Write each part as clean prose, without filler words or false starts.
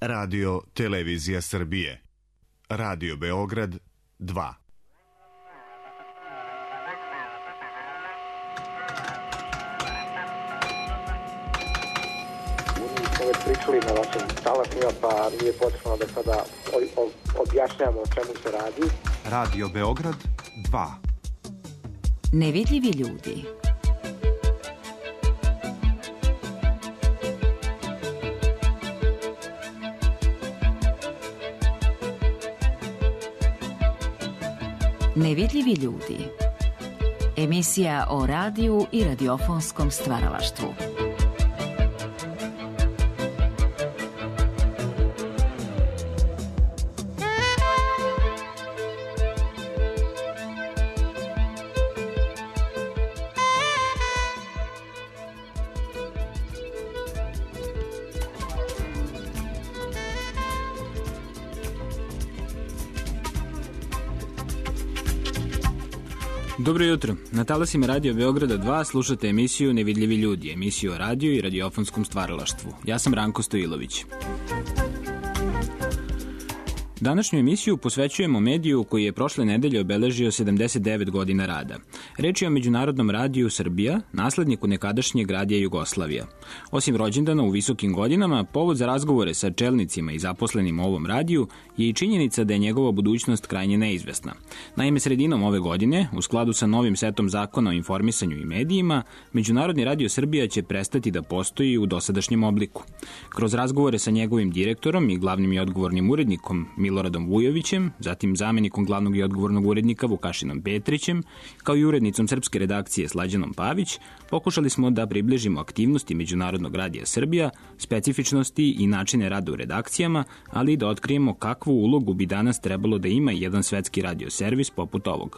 Radio Televizija Srbije. Radio Beograd 2. Smo već pričali na vašim talasima, pa nije potrebno da sada objašnjamo o čemu se radi. Radio Beograd 2. Nevidljivi ljudi. Nevidljivi ljudi. Emisija o radiju i radiofonskom stvaralaštvu. Dobro jutro. Na talasima Radio Beograda 2 slušate emisiju Nevidljivi ljudi, emisiju o radiju i radiofonskom stvaralaštvu. Ja sam Ranko Stojilović. Današnju emisiju posvećujemo mediju koji je prošle nedelje obeležio 79 godina rada. Reč je o Međunarodnom radiju Srbija, nasledniku nekadašnjeg radija Jugoslavija. Osim rođendana u visokim godinama, povod za razgovore sa čelnicima i zaposlenim u ovom radiju je i činjenica da je njegova budućnost krajnje neizvesna. Naime, sredinom ove godine, u skladu sa novim setom zakona o informisanju i medijima, Međunarodni radio Srbija će prestati da postoji u dosadašnjem obliku. Kroz razgovore sa njegovim direktorom i glavnim i odgovornim urednikom Miloradom Vujovićem, zatim zamenikom glavnog i odgovornog urednika Vukašinom Petrićem, kao i urednicom srpske redakcije Slađanom Pavić, pokušali smo da približimo aktivnosti Međunarodnog radija Srbija, specifičnosti i načine rada u redakcijama, ali i da otkrijemo kakvu ulogu bi danas trebalo da ima jedan svetski radio servis poput ovog.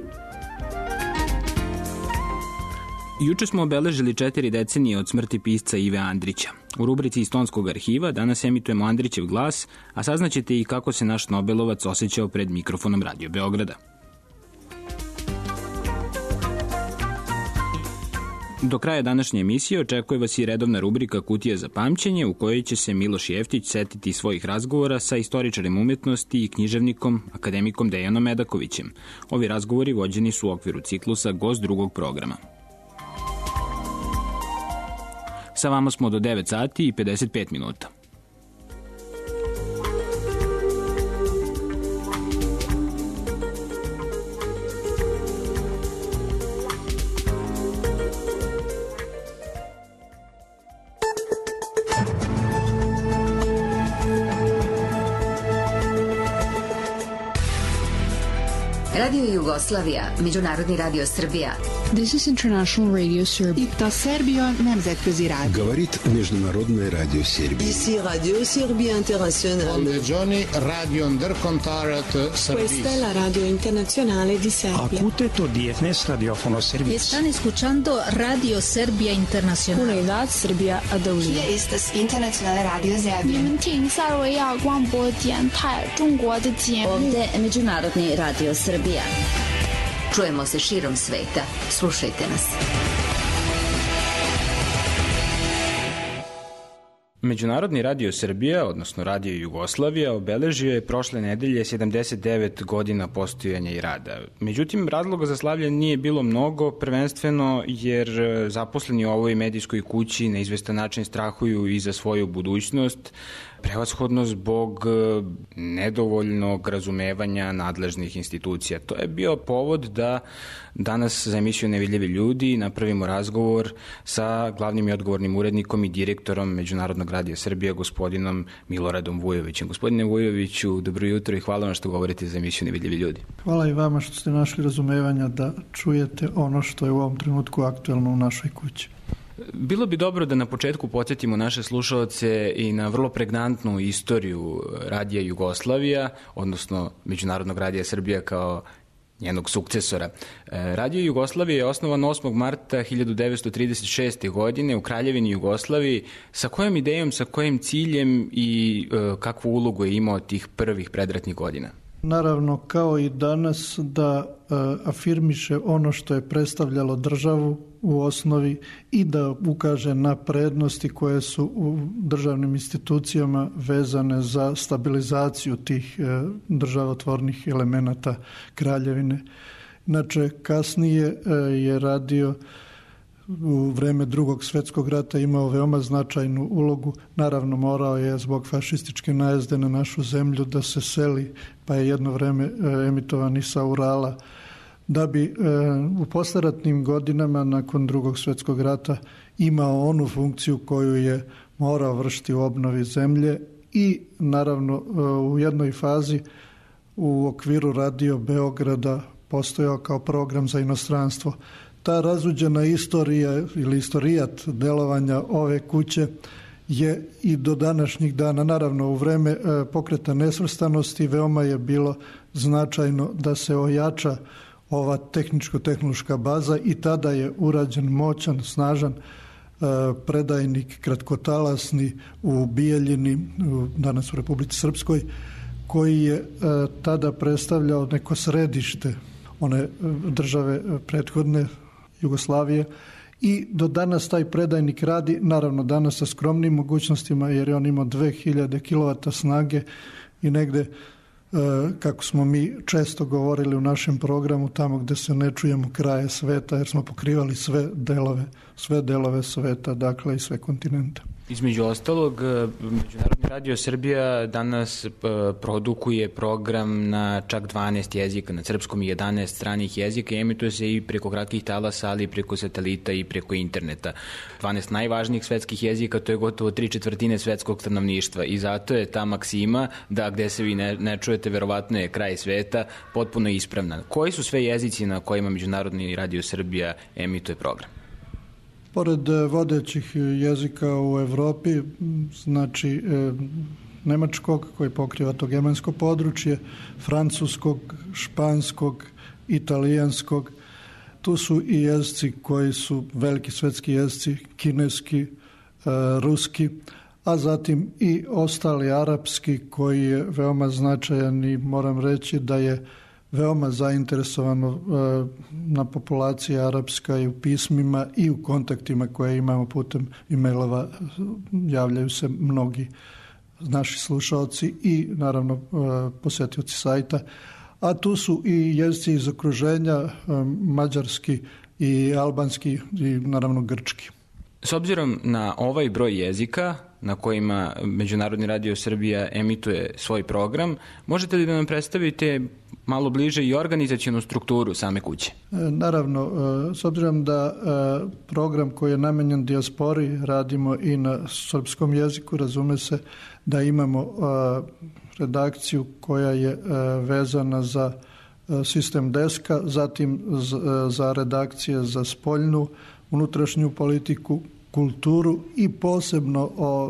Juče smo obeležili 4 decenije od smrti pisca Ive Andrića. U rubrici Istonskog arhiva danas emitujemo Andrićev glas, a saznaćete i kako se naš Nobelovac osjećao pred mikrofonom Radio Beograda. Do kraja današnje emisije očekuje vas i redovna rubrika Kutija za pamćenje, u kojoj će se Miloš Jeftić setiti svojih razgovora sa istoričarem umetnosti i književnikom, akademikom Dejanom Medakovićem. Ovi razgovori vođeni su u okviru ciklusa Gost drugog programa. Sa vama smo do 9 sati i 55 minuta. Radio Jugoslavija, Međunarodni radio Srbija. This is International Radio Serbia. Это Сербия, Nemzetközi Radio. Говорит Международное радио Сербии. Ici Radio Serbia International. Collegioni Radio Ndrkontarat Serbia. Questa è la radio internazionale di Serbia. Acuteto dietnes radiofono Serbia. Están escuchando Radio Serbia Internacional. Unidad Serbia Adaulia. Hier ist das internationale Radio Serbia. 你们听塞尔维亚广播电台中国的节目。 Ovde Međunarodni radio Srbija. Čujemo se širom sveta. Slušajte nas. Međunarodni radio Srbija, odnosno Radio Jugoslavija, obeležio je prošle nedelje 79 godina postojanja i rada. Međutim, razloga za slavljenje nije bilo mnogo, prvenstveno jer zaposleni u ovoj medijskoj kući na izvestan način strahuju i za svoju budućnost, prevashodno zbog nedovoljnog razumevanja nadležnih institucija. To je bio povod da danas za emisiju Nevidljivi ljudi napravimo razgovor sa glavnim i odgovornim urednikom i direktorom Međunarodnog radija Srbija, gospodinom Miloradom Vujovićem. Gospodine Vujoviću, dobro jutro i hvala vam što govorite za emisiju Nevidljivi ljudi. Hvala i vama što ste našli razumevanja da čujete ono što je u ovom trenutku aktuelno u našoj kući. Bilo bi dobro da na početku podsjetimo naše slušaoce i na vrlo pregnantnu istoriju radija Jugoslavija, odnosno Međunarodnog radija Srbija kao njenog sukcesora. Radio Jugoslavija je osnovan 8. marta 1936. godine u Kraljevini Jugoslaviji. Sa kojom idejom, sa kojim ciljem i kakvu ulogu je imao tih prvih predratnih godina? Naravno, kao i danas, da afirmiše ono što je predstavljalo državu u osnovi i da ukaže na prednosti koje su u državnim institucijama vezane za stabilizaciju tih državotvornih elemenata kraljevine. Inače, kasnije je radio u vreme Drugog svjetskog rata imao veoma značajnu ulogu. Naravno, morao je zbog fašističke najezde na našu zemlju da se seli, pa je jedno vreme emitovan i sa Urala, da bi u posleratnim godinama nakon Drugog svjetskog rata imao onu funkciju koju je morao vršiti u obnovi zemlje i naravno u jednoj fazi u okviru Radio Beograda postojao kao program za inostranstvo. Ta razuđena istorija ili istorijat delovanja ove kuće je i do današnjih dana. Naravno, u vreme Pokreta nesvrstanosti veoma je bilo značajno da se ojača ova tehničko-tehnološka baza i tada je urađen moćan, snažan predajnik kratkotalasni u Bijeljini, danas u Republici Srpskoj, koji je tada predstavljao neko središte one države prethodne Jugoslavije i do danas taj predajnik radi, naravno danas sa skromnim mogućnostima jer je on imao 2000 kW snage i negde, kako smo mi često govorili u našem programu, tamo gde se ne čujemo kraje sveta jer smo pokrivali sve delove sveta, dakle i sve kontinente. Između ostalog, Međunarodni radio Srbija danas produkuje program na čak 12 jezika, na srpskom i 11 stranih jezika i emituje se i preko kratkih talasa, ali i preko satelita i preko interneta. 12 najvažnijih svetskih jezika, to je gotovo 3/4 svetskog stanovništva i zato je ta maksima da gde se vi ne čujete, verovatno je kraj sveta, potpuno ispravna. Koji su sve jezici na kojima Međunarodni radio Srbija emituje program? Pored vodećih jezika u Evropi, znači nemačkog koji pokriva to germansko područje, francuskog, španskog, italijanskog, tu su i jezici koji su veliki svetski jezici, kineski, ruski, a zatim i ostali arapski koji je veoma značajan i moram reći da je veoma zainteresovano na populaciji arapska i u pismima i u kontaktima koje imamo putem e-mailova. Javljaju se mnogi naši slušalci i naravno posetioci sajta. A tu su i jezici iz okruženja, mađarski i albanski i naravno grčki. S obzirom na ovaj broj jezika na kojima Međunarodni radio Srbija emituje svoj program, možete li da nam predstavite malo bliže i organizacionu strukturu same kuće? Naravno, s obzirom da program koji je namenjen dijaspori radimo i na srpskom jeziku, razume se da imamo redakciju koja je vezana za sistem deska, zatim za redakcije za spoljnu, unutrašnju politiku, kulturu i posebno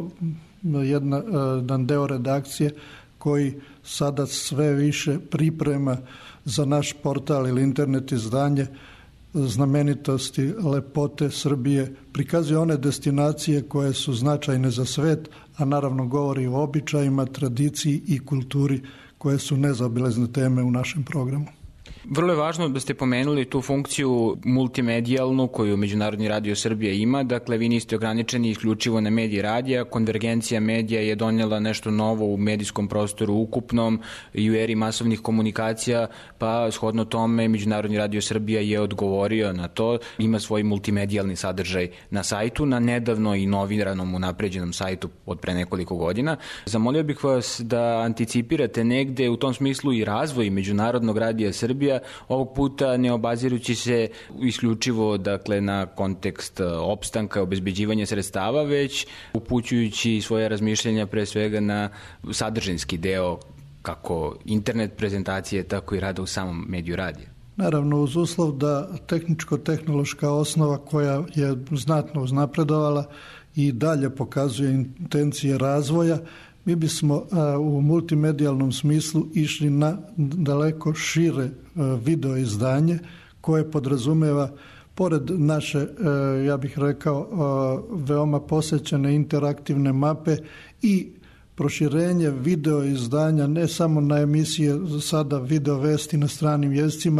jedan deo redakcije koji sada sve više priprema za naš portal ili internet izdanje znamenitosti, lepote Srbije, prikazuje one destinacije koje su značajne za svet, a naravno govori o običajima, tradiciji i kulturi koje su nezaobilazne teme u našem programu. Vrlo je važno da ste pomenuli tu funkciju multimedijalnu koju Međunarodni radio Srbija ima, dakle vi niste ograničeni isključivo na medije radija, konvergencija medija je donijela nešto novo u medijskom prostoru ukupnom i u eri masovnih komunikacija, pa shodno tome Međunarodni radio Srbija je odgovorio na to, ima svoj multimedijalni sadržaj na sajtu, na nedavno i noviranom unapređenom sajtu od pre nekoliko godina. Zamolio bih vas da anticipirate negde u tom smislu i razvoj Međunarodnog radija Srbija, ovog puta ne obazirući se isključivo dakle, na kontekst opstanka, obezbeđivanja sredstava, već upućujući svoje razmišljanja pre svega na sadržinski deo kako internet prezentacije, tako i rada u samom mediju radija. Naravno, uz uslov da tehničko-tehnološka osnova koja je znatno uznapredovala i dalje pokazuje intencije razvoja, mi bismo u multimedijalnom smislu išli na daleko šire video izdanje koje podrazumeva, pored naše, ja bih rekao, veoma posećene interaktivne mape i proširenje video izdanja ne samo na emisije sada video vesti na stranim jezicima,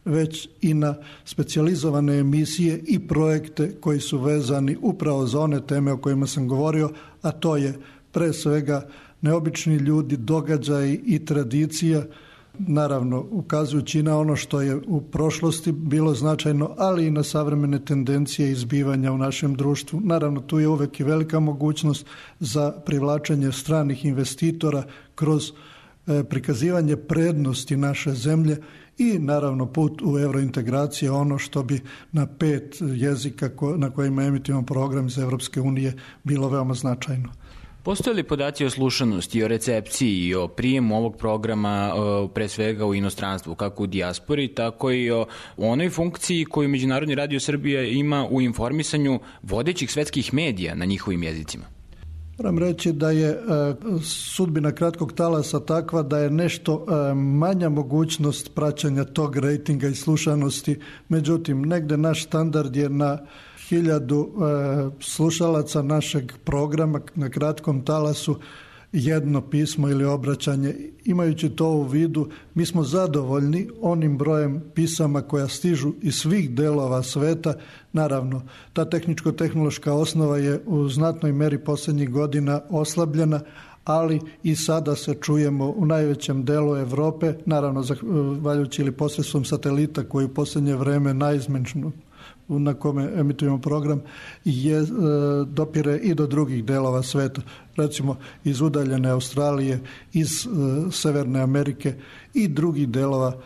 već i na specijalizovane emisije i projekte koji su vezani upravo za one teme o kojima sam govorio, a to je pre svega neobični ljudi, događaji i tradicija, naravno ukazujući na ono što je u prošlosti bilo značajno, ali i na savremene tendencije izbivanja u našem društvu. Naravno, tu je uvek i velika mogućnost za privlačenje stranih investitora kroz prikazivanje prednosti naše zemlje i naravno put u evrointegracije, ono što bi na 5 jezika na kojima emitujemo program iz Evropske unije bilo veoma značajno. Postoje li podaci o slušanosti, o recepciji i o prijemu ovog programa pre svega u inostranstvu, kako u dijaspori, tako i o onoj funkciji koju Međunarodni radio Srbija ima u informisanju vodećih svetskih medija na njihovim jezicima? Moram reći da je sudbina kratkog talasa takva da je nešto manja mogućnost praćenja tog rejtinga i slušanosti, međutim negde naš standard je na 1000 slušalaca našeg programa na kratkom talasu jedno pismo ili obraćanje. Imajući to u vidu, mi smo zadovoljni onim brojem pisama koja stižu iz svih delova sveta. Naravno, ta tehničko-tehnološka osnova je u znatnoj meri posljednjih godina oslabljena, ali i sada se čujemo u najvećem delu Evrope, naravno zahvaljujući ili posredstvom satelita koji u posljednje vreme naizmenčno na kome emitujemo program dopire i do drugih delova sveta, recimo iz udaljene Australije, iz Severne Amerike i drugih delova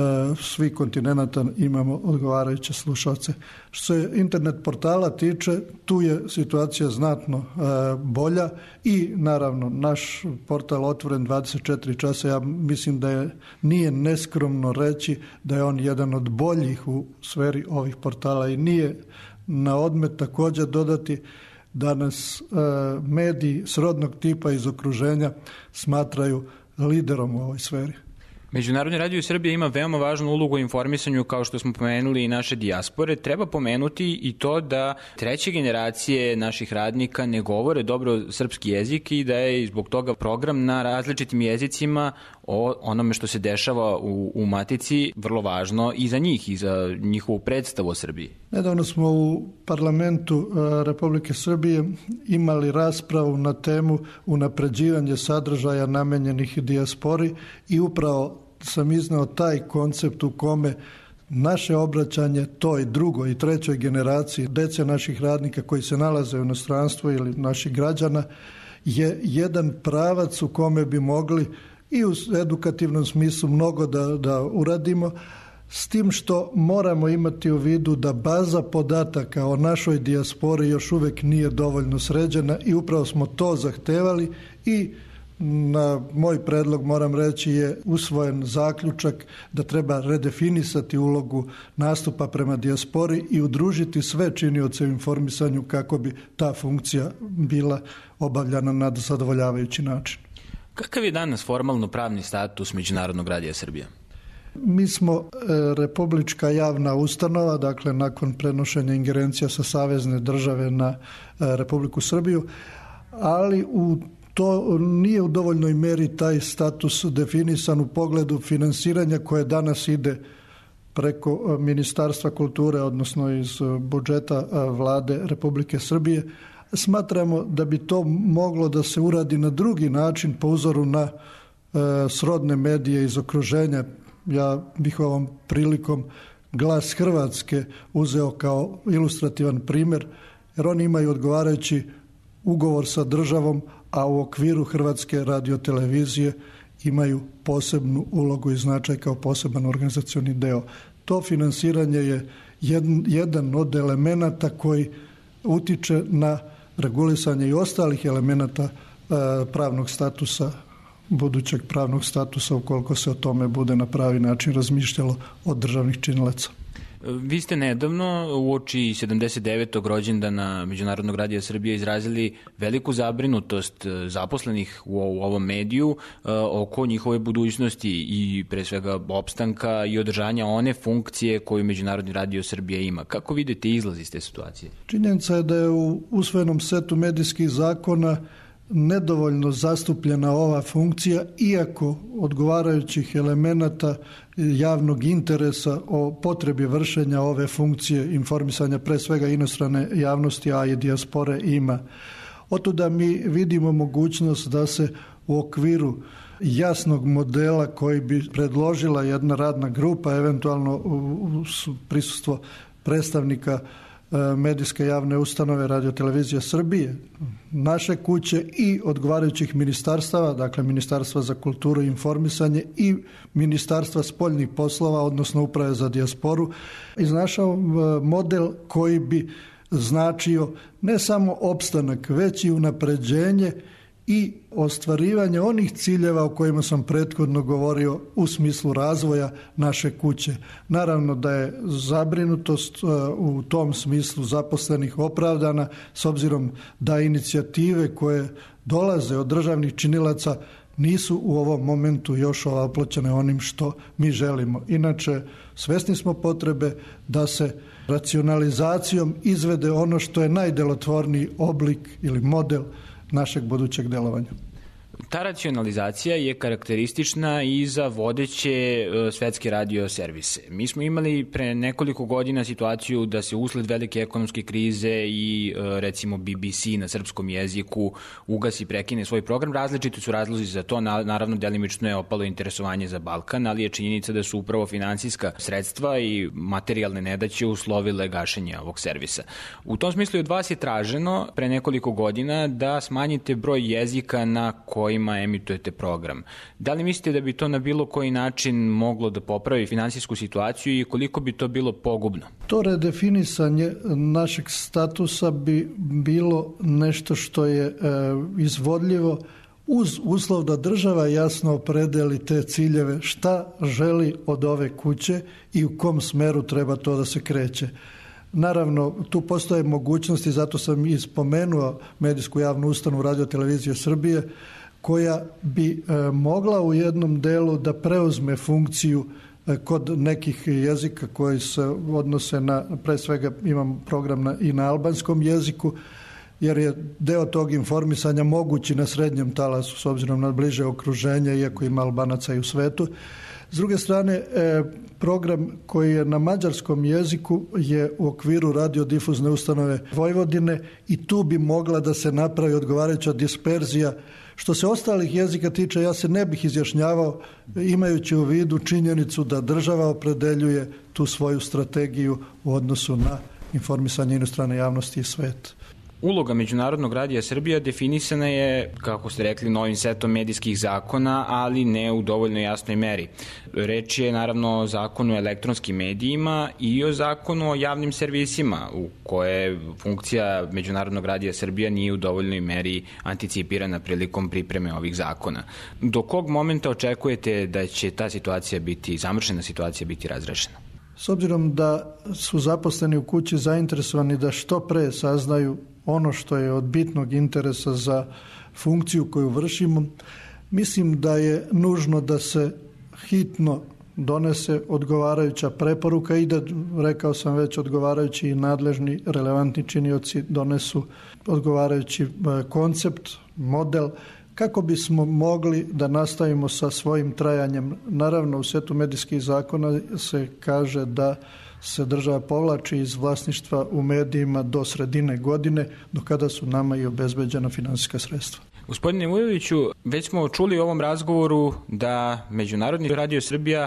svih kontinenata imamo odgovarajuće slušalce. Što se internet portala tiče, tu je situacija znatno bolja i naravno naš portal otvoren 24 časa. Ja mislim da nije neskromno reći da je on jedan od boljih u sferi ovih portala i nije na odmet također dodati da nas mediji srodnog tipa iz okruženja smatraju liderom u ovoj sferi. Međunarodni radio Srbije ima veoma važnu ulogu u informisanju, kao što smo pomenuli i naše dijaspore. Treba pomenuti i to da treće generacije naših radnika ne govore dobro srpski jezik i da je zbog toga program na različitim jezicima o onome što se dešava u matici vrlo važno i za njih i za njihovu predstavu o Srbiji. Nedavno smo u parlamentu Republike Srbije imali raspravu na temu unapređivanje sadržaja namenjenih dijaspori i upravo sam izneo taj koncept u kome naše obraćanje toj drugoj i trećoj generaciji dece naših radnika koji se nalaze u inostranstvu ili naših građana je jedan pravac u kome bi mogli i u edukativnom smislu mnogo da uradimo, s tim što moramo imati u vidu da baza podataka o našoj dijaspori još uvek nije dovoljno sređena i upravo smo to zahtevali i na moj predlog moram reći je usvojen zaključak da treba redefinisati ulogu nastupa prema dijaspori i udružiti sve činioce u informisanju kako bi ta funkcija bila obavljana na zadovoljavajući način. Kakav je danas formalno pravni status Međunarodnog radija Srbija? Mi smo republička javna ustanova, dakle nakon prenošenja ingerencija sa savezne države na Republiku Srbiju, ali to nije u dovoljnoj meri taj status definisan u pogledu finansiranja koje danas ide preko Ministarstva kulture, odnosno iz budžeta Vlade Republike Srbije. Smatramo da bi to moglo da se uradi na drugi način po uzoru na srodne medije iz okruženja. Ja bih ovom prilikom Glas Hrvatske uzeo kao ilustrativan primjer, jer oni imaju odgovarajući ugovor sa državom, a u okviru Hrvatske radiotelevizije imaju posebnu ulogu i značaj kao poseban organizacioni deo. To finansiranje je jedan od elemenata koji utiče na regulisanje i ostalih elemenata pravnog statusa, budućeg pravnog statusa, ukoliko se o tome bude na pravi način razmišljalo od državnih činilaca. Vi ste nedavno uoči 79. rođendana Međunarodnog radija Srbije izrazili veliku zabrinutost zaposlenih u ovom mediju oko njihove budućnosti i pre svega opstanka i održanja one funkcije koju Međunarodni radio Srbije ima. Kako vidite izlaz iz te situacije? Činjenica je da je u usvojenom setu medijskih zakona nedovoljno zastupljena ova funkcija, iako odgovarajućih elemenata javnog interesa o potrebi vršenja ove funkcije informisanja pre svega inostrane javnosti, a i dijaspore ima. Otuda mi vidimo mogućnost da se u okviru jasnog modela koji bi predložila jedna radna grupa, eventualno uz prisustvo predstavnika medijske javne ustanove Radiotelevizija Srbije, naše kuće i odgovarajućih ministarstava, dakle Ministarstva za kulturu i informisanje i Ministarstva spoljnih poslova, odnosno Uprave za dijasporu, iznašao model koji bi značio ne samo opstanak, već i unapređenje i ostvarivanje onih ciljeva o kojima sam prethodno govorio u smislu razvoja naše kuće. Naravno da je zabrinutost u tom smislu zaposlenih opravdana, s obzirom da inicijative koje dolaze od državnih činilaca nisu u ovom momentu još oploćene onim što mi želimo. Inače, svesni smo potrebe da se racionalizacijom izvede ono što je najdelotvorniji oblik ili model našeg budućeg delovanja. Ta racionalizacija je karakteristična i za vodeće svetske radio servise. Mi smo imali pre nekoliko godina situaciju da se usled velike ekonomske krize i recimo BBC na srpskom jeziku ugasi, prekine svoj program. Različiti su razlozi za to, naravno delimično je opalo interesovanje za Balkan, ali je činjenica da su upravo finansijska sredstva i materijalne nedaće uslovile gašenje ovog servisa. U tom smislu od vas je traženo pre nekoliko godina da smanjite broj jezika na kojima emitujete program. Da li mislite da bi to na bilo koji način moglo da popravi finansijsku situaciju i koliko bi to bilo pogubno? To redefinisanje našeg statusa bi bilo nešto što je izvodljivo uz uslov da država jasno opredeli te ciljeve, šta želi od ove kuće i u kom smeru treba to da se kreće. Naravno, tu postoje mogućnosti, zato sam i spomenuo medijsku javnu ustanovu Radiotelevizije Srbije, koja bi mogla u jednom delu da preuzme funkciju kod nekih jezika koji se odnose na, pre svega imam program i na albanskom jeziku, jer je deo tog informisanja mogući na srednjem talasu s obzirom na bliže okruženje, iako ima Albanaca i u svetu. S druge strane, program koji je na mađarskom jeziku je u okviru radiodifuzne ustanove Vojvodine i tu bi mogla da se napravi odgovarajuća disperzija. Što se ostalih jezika tiče, ja se ne bih izjašnjavao imajući u vidu činjenicu da država opredeljuje tu svoju strategiju u odnosu na informisanje inostrane javnosti i sveta. Uloga Međunarodnog radija Srbija definisana je, kako ste rekli, novim setom medijskih zakona, ali ne u dovoljno jasnoj meri. Reč je naravno o zakonu o elektronskim medijima i o zakonu o javnim servisima, u koje funkcija Međunarodnog radija Srbija nije u dovoljnoj meri anticipirana prilikom pripreme ovih zakona. Do kog momenta očekujete da će ta situacija biti, zamršena situacija biti razrešena? S obzirom da su zaposleni u kući zainteresovani da što pre saznaju ono što je od bitnog interesa za funkciju koju vršimo, mislim da je nužno da se hitno donese odgovarajuća preporuka i da, rekao sam već, odgovarajući i nadležni relevantni činioci donesu odgovarajući koncept, model, kako bismo mogli da nastavimo sa svojim trajanjem. Naravno, u setu medijskih zakona se kaže da se država povlači iz vlasništva u medijima do sredine godine, do kada su nama i obezbeđena finansijska sredstva. Gospodine Vujoviću, već smo čuli u ovom razgovoru da Međunarodni radio Srbija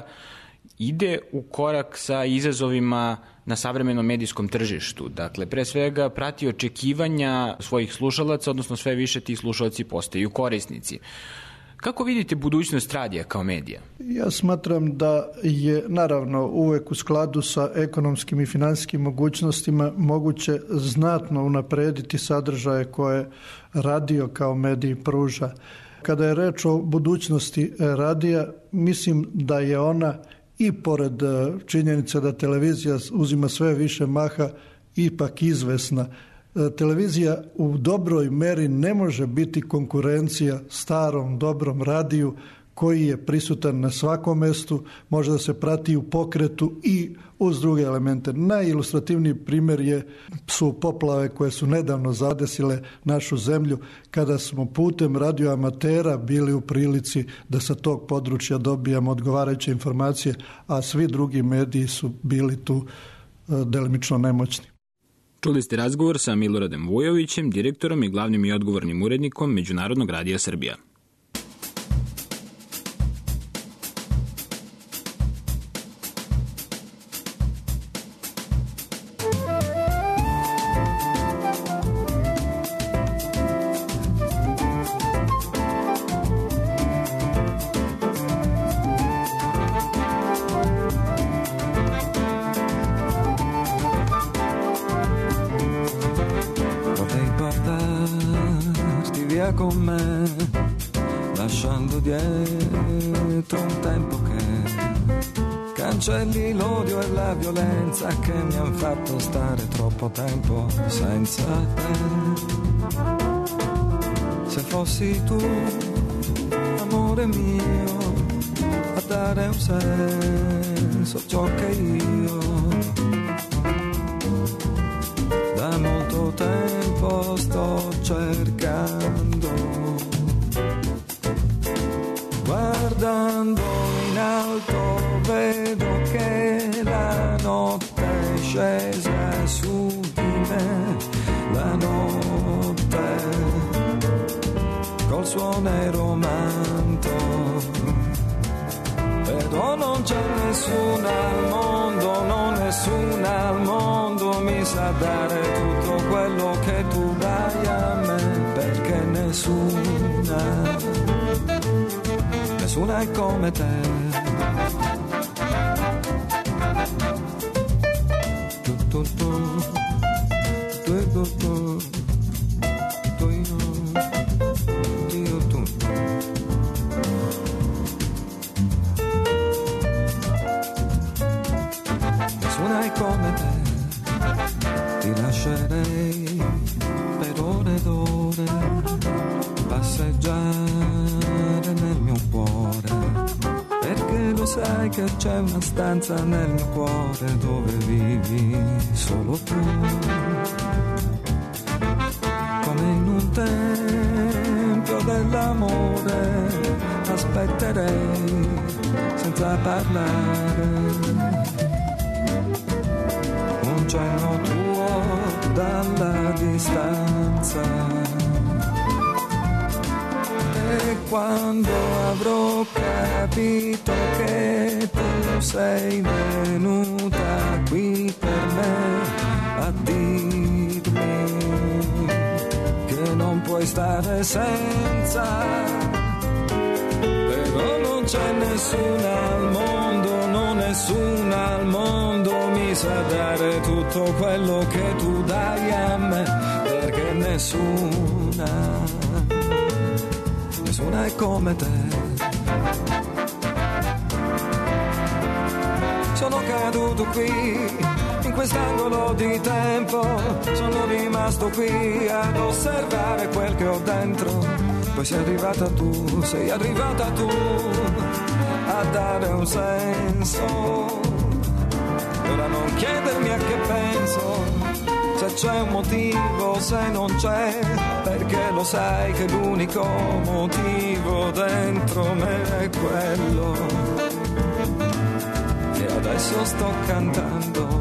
ide u korak sa izazovima na savremenom medijskom tržištu. Dakle, pre svega prati očekivanja svojih slušalaca, odnosno sve više ti slušalci postaju korisnici. Kako vidite budućnost radija kao medija? Ja smatram da je naravno uvek u skladu sa ekonomskim i finansijskim mogućnostima moguće znatno unaprediti sadržaje koje radio kao medij pruža. Kada je reč o budućnosti radija, mislim da je ona i pored činjenice da televizija uzima sve više maha ipak izvesna. Televizija u dobroj meri ne može biti konkurencija starom, dobrom radiju koji je prisutan na svakom mestu, može da se prati u pokretu i uz druge elemente. Najilustrativniji primjer su poplave koje su nedavno zadesile našu zemlju, kada smo putem radioamatera bili u prilici da sa tog područja dobijamo odgovarajuće informacije, a svi drugi mediji su bili tu delimično nemoćni. Čuli ste razgovor sa Miloradom Vujovićem, direktorom i glavnim i odgovornim urednikom Međunarodnog radija Srbija. Con me, lasciando dietro un tempo che cancelli l'odio e la violenza che mi han fatto stare troppo tempo senza te. Se fossi tu, amore mio, a dare un senso a ciò che io da molto tempo sto cercando. Guardando in alto vedo che la notte è scesa su di me, la notte col suo nero manto. Però non c'è nessuna al mondo, no nessuna al mondo mi sa dare tutto quello che tu dai a me, perché nessuna è come te. Nessuna è come te, ti lascerei per ore ed ore passeggiare nel mio cuore, perché lo sai che c'è una stanza nel mio cuore dove vivi solo tu. Come in un tempio dell'amore aspetterei senza parlare un cenno tuo dalla distanza, e quando avrò capito che tu sei venuta qui per me a dirmi che non puoi stare senza, però non c'è nessuna al mondo, no nessuna al mondo mi sa dare tutto quello che tu dai a me, perché nessuna è come te. Sono caduto qui in quest'angolo di tempo, sono rimasto qui ad osservare quel che ho dentro, poi sei arrivata tu a dare un senso. Ora non chiedermi a che penso, se c'è un motivo, se non c'è, perché lo sai che l'unico motivo dentro me è quello che adesso sto cantando.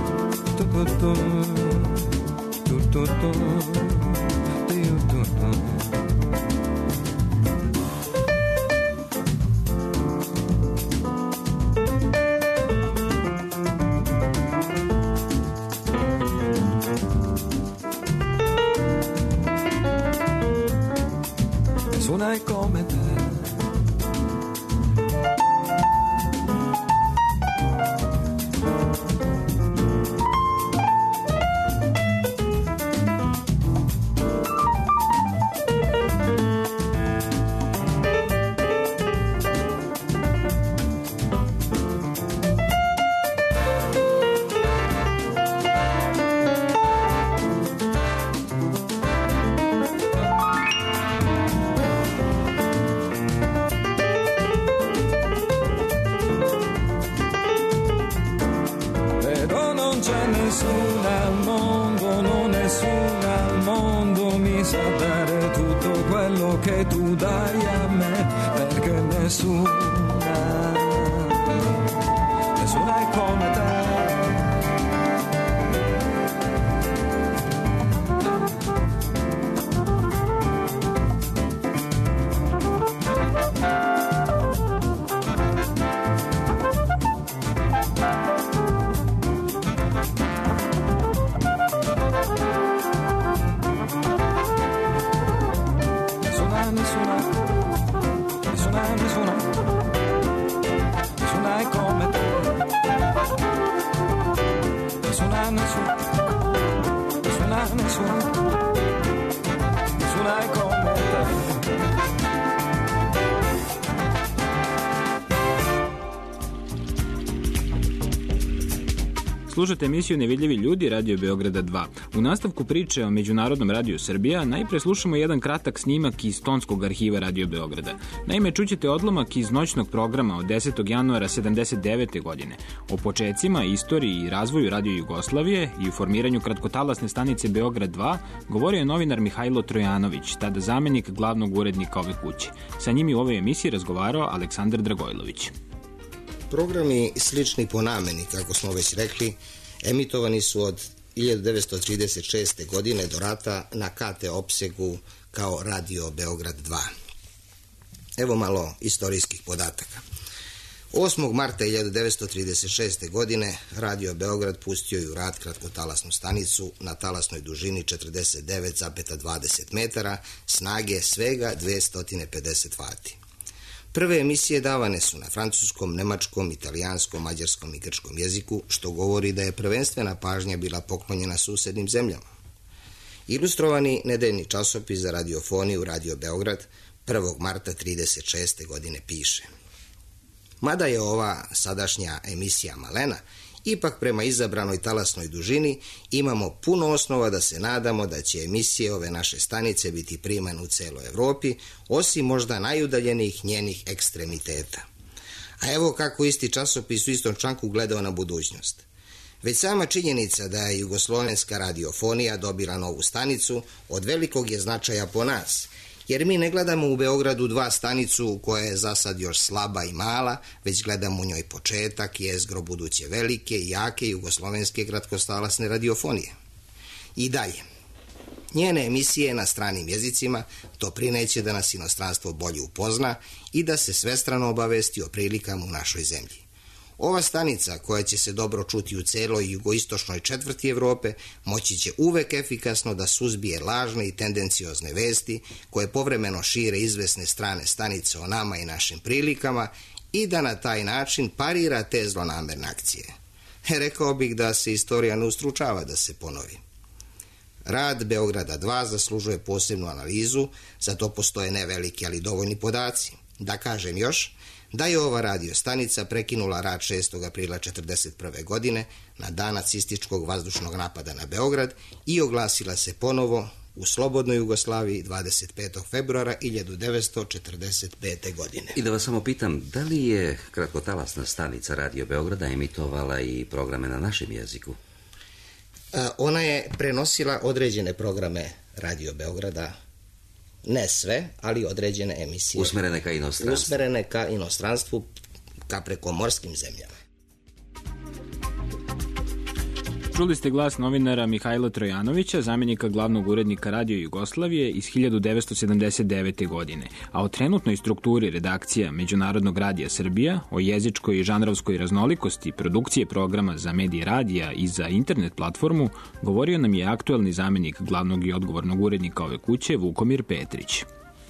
Nessuna è come te. nessuna al mondo mi sa dare tutto quello che tu dai a me, perché nessuna è come te. Slušate emisiju Nevidljivi ljudi Radio Beograda 2. U nastavku priče o Međunarodnom radiju Srbija najpre slušamo jedan kratak snimak iz tonskog arhiva Radio Beograda. Naime, čućete odlomak iz noćnog programa od 10. januara 79. godine o počecima, istoriji i razvoju Radio Jugoslavije i u formiranju kratkotalasne stanice Beograd 2 govorio je novinar Mihajlo Trojanović, tada zamenik glavnog urednika ove kuće. Sa njim u ovoj emisiji razgovarao Aleksandar Dragojlović. Programi slični po nameni, kako smo već rekli, emitovani su od 1936. godine do rata na KT opsegu kao Radio Beograd 2. Evo malo istorijskih podataka. 8. marta 1936. godine Radio Beograd pustio je u rad kratkotalasnu stanicu na talasnoj dužini 49,20 metara, snage svega 250 vati. Prve emisije davane su na francuskom, nemačkom, italijanskom, mađarskom i grčkom jeziku, što govori da je prvenstvena pažnja bila poklonjena susednim zemljama. Ilustrovani nedeljni časopis za radiofoniju Radio Beograd 1. marta 1936. godine piše: mada je ova sadašnja emisija malena, ipak prema izabranoj talasnoj dužini imamo puno osnova da se nadamo da će emisije ove naše stanice biti primane u celoj Evropi, osim možda najudaljenijih njenih ekstremiteta. A evo kako isti časopis u istom članku gledao na budućnost. Već sama činjenica da je jugoslovenska radiofonija dobila novu stanicu od velikog je značaja po nas, jer mi ne gledamo u Beogradu 2 stanicu koja je za sad još slaba i mala, već gledamo u njoj početak, jezgro buduće velike i jake jugoslovenske kratkotalasne radiofonije. I dalje, njene emisije na stranim jezicima doprineće da nas inostranstvo bolje upozna i da se svestrano obavesti o prilikama u našoj zemlji. Ova stanica, koja će se dobro čuti u celoj jugoistočnoj četvrti Evrope, moći će uvek efikasno da suzbije lažne i tendenciozne vesti koje povremeno šire izvesne strane stanice o nama i našim prilikama i da na taj način parira te zlonamerne akcije. Rekao bih da se istorija ne ustručava da se ponovi. Rad Beograda 2 zaslužuje posebnu analizu, za to postoje ne veliki, ali dovoljni podaci. Da kažem još da je ova radio stanica prekinula rad 6. aprila 1941. godine na dan nacističkog vazdušnog napada na Beograd i oglasila se ponovo u slobodnoj Jugoslaviji 25. februara 1945. godine. I da vas samo pitam, da li je kratkotalasna stanica Radio Beograda emitovala i programe na našem jeziku? Ona je prenosila određene programe Radio Beograda, ne sve, ali određene emisije. Usmerene ka inostranstvu. Usmerene ka inostranstvu, ka prekomorskim zemljama. Čuli ste glas novinara Mihajla Trojanovića, zamenika glavnog urednika Radio Jugoslavije iz 1979. godine, a o trenutnoj strukturi redakcija Međunarodnog radija Srbija, o jezičkoj i žanrovskoj raznolikosti produkcije programa za medije radija i za internet platformu, govorio nam je aktuelni zamenik glavnog i odgovornog urednika ove kuće, Vukomir Petrić.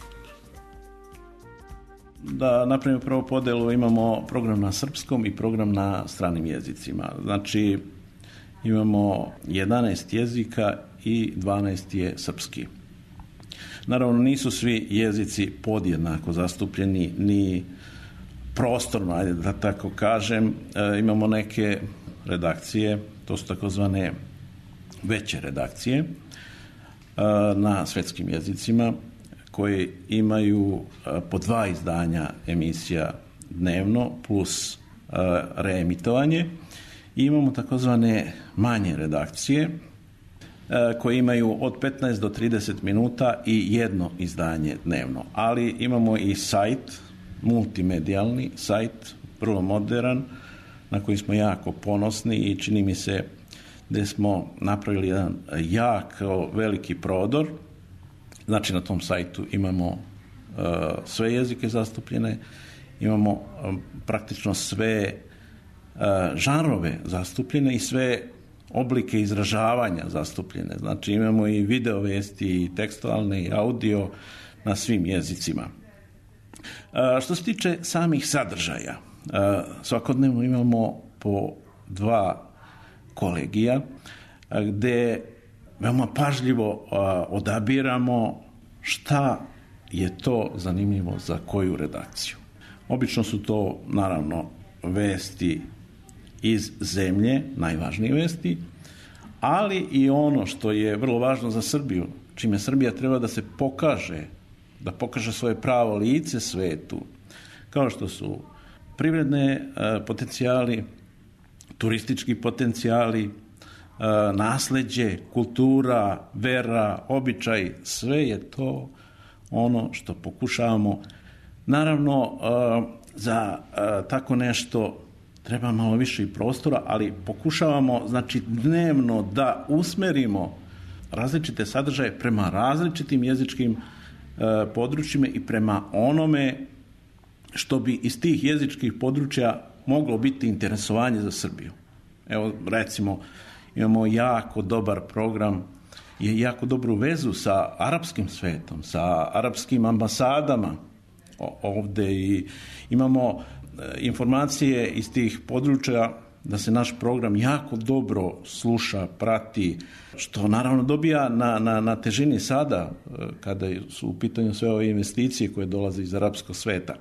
Da napravimo prvo podelu, imamo program na srpskom i program na stranim jezicima. Znači, imamo 11 jezika i 12 je srpski. Naravno, nisu svi jezici podjednako zastupljeni, ni prostorno, ajde da tako kažem. Imamo neke redakcije, to su takozvane veće redakcije na svetskim jezicima, koje imaju po 2 izdanja emisija dnevno plus reemitovanje. I imamo takozvane manje redakcije koje imaju od 15 do 30 minuta i jedno izdanje dnevno. Ali imamo i sajt, multimedijalni sajt, vrlo modern, na koji smo jako ponosni i čini mi se da smo napravili jedan jako veliki prodor. Znači na tom sajtu imamo sve jezike zastupljene, imamo praktično sve žanrove zastupljene i sve oblike izražavanja zastupljene. Znači imamo i video vesti, i tekstualne, i audio na svim jezicima. Što se tiče samih sadržaja, svakodnevno imamo po 2 kolegija gde veoma pažljivo odabiramo šta je to zanimljivo za koju redakciju. Obično su to, naravno, vesti iz zemlje, najvažnije vesti, ali i ono što je vrlo važno za Srbiju, čime Srbija treba da se pokaže, da pokaže svoje pravo lice svetu, kao što su privredne potencijali, turistički potencijali, nasleđe, kultura, vera, običaj, sve je to ono što pokušavamo. Naravno, za tako nešto treba malo više i prostora, ali pokušavamo, znači, dnevno da usmerimo različite sadržaje prema različitim jezičkim područjima i prema onome što bi iz tih jezičkih područja moglo biti interesovanje za Srbiju. Evo, recimo, imamo jako dobar program i jako dobru vezu sa arapskim svetom, sa arapskim ambasadama ovde i imamo informacije iz tih područja da se naš program jako dobro sluša, prati, što naravno dobija na težini sada kada su u pitanju sve ove investicije koje dolaze iz arapskog sveta.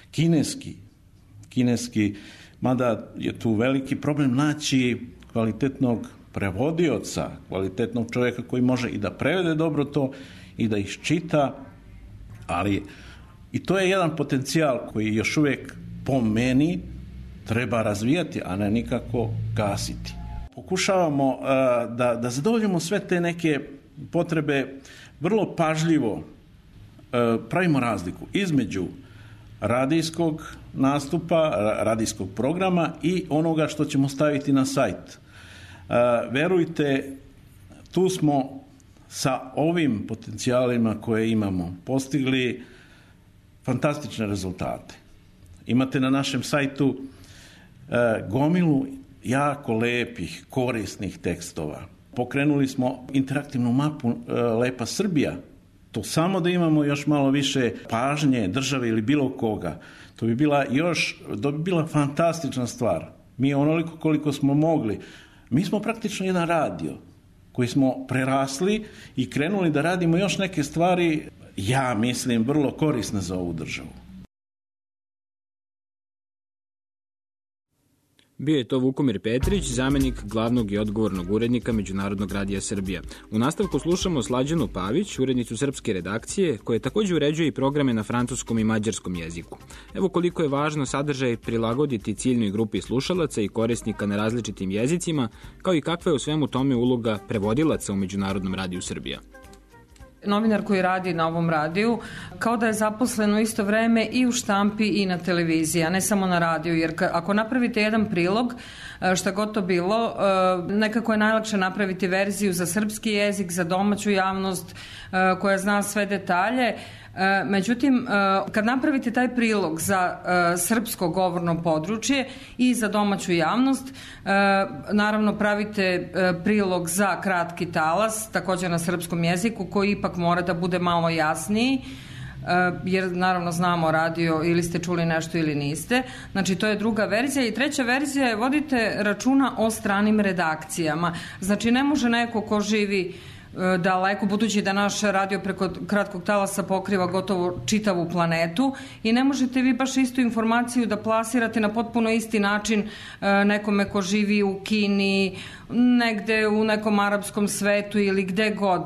Kineski, mada je tu veliki problem naći kvalitetnog prevodioca, kvalitetnog čovjeka koji može i da prevede dobro to i da iščita, ali i to je jedan potencijal koji još uvijek po meni treba razvijati, a ne nikako gasiti. Pokušavamo da zadovoljimo sve te neke potrebe vrlo pažljivo, pravimo razliku između radijskog nastupa, radijskog programa i onoga što ćemo staviti na sajt. Verujte, tu smo sa ovim potencijalima koje imamo postigli fantastične rezultate. Imate na našem sajtu gomilu jako lepih, korisnih tekstova. Pokrenuli smo interaktivnu mapu Lepa Srbija. To samo da imamo još malo više pažnje države ili bilo koga. To bi bila fantastična stvar. Mi onoliko koliko smo mogli. Mi smo praktično jedan radio koji smo prerasli i krenuli da radimo još neke stvari, ja mislim, vrlo korisne za ovu državu. Bio je to Vukomir Petrić, zamenik glavnog i odgovornog urednika Međunarodnog radija Srbija. U nastavku slušamo Slađanu Pavić, urednicu srpske redakcije, koja također uređuje i programe na francuskom i mađarskom jeziku. Evo koliko je važno sadržaj prilagoditi ciljnoj grupi slušalaca i korisnika na različitim jezicima, kao i kakva je u svemu tome uloga prevodilaca u Međunarodnom radiju Srbija. Novinar koji radi na ovom radiju kao da je zaposlen u isto vreme i u štampi i na televiziji, a ne samo na radiju, jer ako napravite jedan prilog, šta god to bilo, nekako je najlakše napraviti verziju za srpski jezik, za domaću javnost koja zna sve detalje. Međutim, kad napravite taj prilog za srpsko govorno područje i za domaću javnost, naravno pravite prilog za kratki talas, također na srpskom jeziku, koji ipak mora da bude malo jasniji, jer naravno znamo radio ili ste čuli nešto ili niste. Znači to je druga verzija i treća verzija je vodite računa o stranim redakcijama. Znači ne može neko ko živi daleko, budući da naš radio preko kratkog talasa pokriva gotovo čitavu planetu i ne možete vi baš istu informaciju da plasirate na potpuno isti način nekome ko živi u Kini, negde u nekom arapskom svetu ili gde god.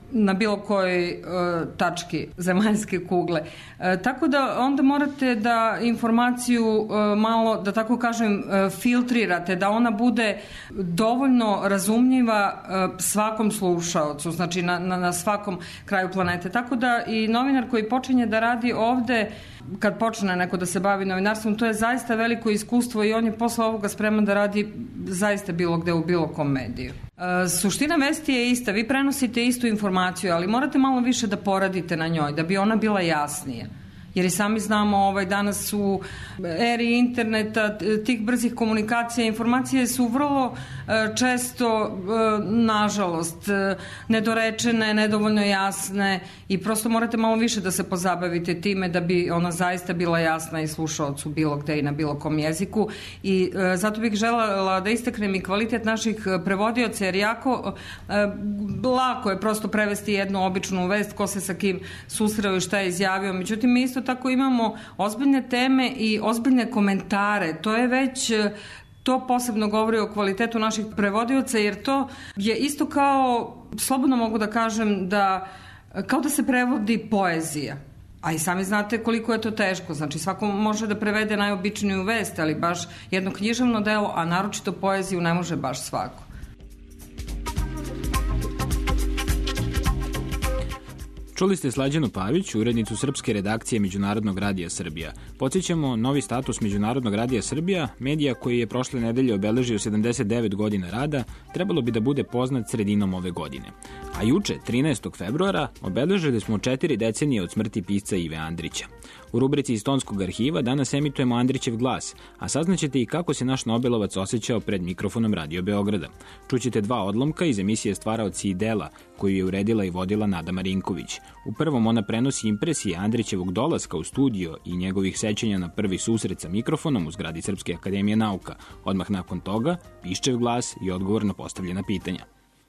na bilo kojoj tački zemaljske kugle. Tako da onda morate da informaciju malo, da tako kažem, filtrirate, da ona bude dovoljno razumljiva svakom slušaocu, znači na svakom kraju planete. Tako da i novinar koji počinje da radi ovde, kad počne neko da se bavi novinarstvom, to je zaista veliko iskustvo i on je posle ovoga spreman da radi zaista bilo gde u bilo kom mediju. Suština vesti je ista, vi prenosite istu informaciju, ali morate malo više da poradite na njoj, da bi ona bila jasnija. Jer i sami znamo, danas u eri interneta, tih brzih komunikacija, informacije su vrlo često, nažalost, nedorečene, nedovoljno jasne i prosto morate malo više da se pozabavite time da bi ona zaista bila jasna i slušaocu bilo gde i na bilo kom jeziku. I zato bih želela da istaknem i kvalitet naših prevodioca, jer jako lako je prosto prevesti jednu običnu vest, ko se sa kim susreo i šta je izjavio. Međutim, mi isto tako imamo ozbiljne teme i ozbiljne komentare. To je već, to posebno govori o kvalitetu naših prevodioca, jer to je isto kao, slobodno mogu da kažem, kao da se prevodi poezija. A i sami znate koliko je to teško. Znači, svako može da prevede najobičniju vest, ali baš jedno književno delo, a naročito poeziju, ne može baš svako. Čuli ste Slađanu Pavić, urednicu srpske redakcije Međunarodnog radija Srbija. Podsjećamo, novi status Međunarodnog radija Srbija, medija koji je prošle nedelje obeležio 79 godina rada, trebalo bi da bude poznat sredinom ove godine. A juče, 13. februara, obeležili smo 4 decenije od smrti pisca Ive Andrića. U rubrici iz Tonskog arhiva danas emitujemo Andrićev glas, a saznaćete i kako se naš Nobelovac osjećao pred mikrofonom Radio Beograda. Čućete 2 odlomka iz emisije Stvaraoci i dela, koju je uredila i vodila Nada Marinković. U prvom ona prenosi impresije Andrićevog dolaska u studio i njegovih sećanja na prvi susret sa mikrofonom u zgradi Srpske akademije nauka. Odmah nakon toga, Piščev glas i odgovor na postavljena pitanja.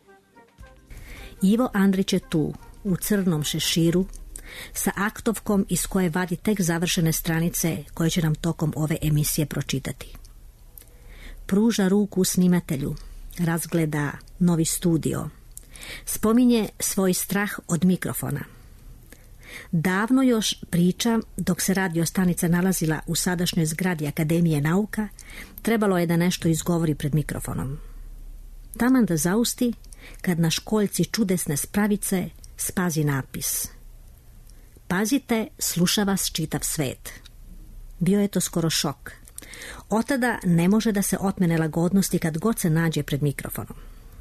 Ivo Andrić je tu, u crnom šeširu, sa aktovkom iz koje vadi tek završene stranice koje će nam tokom ove emisije pročitati. Pruža ruku snimatelju, razgleda novi studio, spominje svoj strah od mikrofona. Davno još priča, dok se radio stanica nalazila u sadašnjoj zgradi Akademije nauka, trebalo je da nešto izgovori pred mikrofonom. Taman da zausti, kad na školjci čudesne spravice spazi napis: Pazite, sluša vas čitav svet. Bio je to skoro šok. Otada ne može da se otme lagodnosti kad god se nađe pred mikrofonom.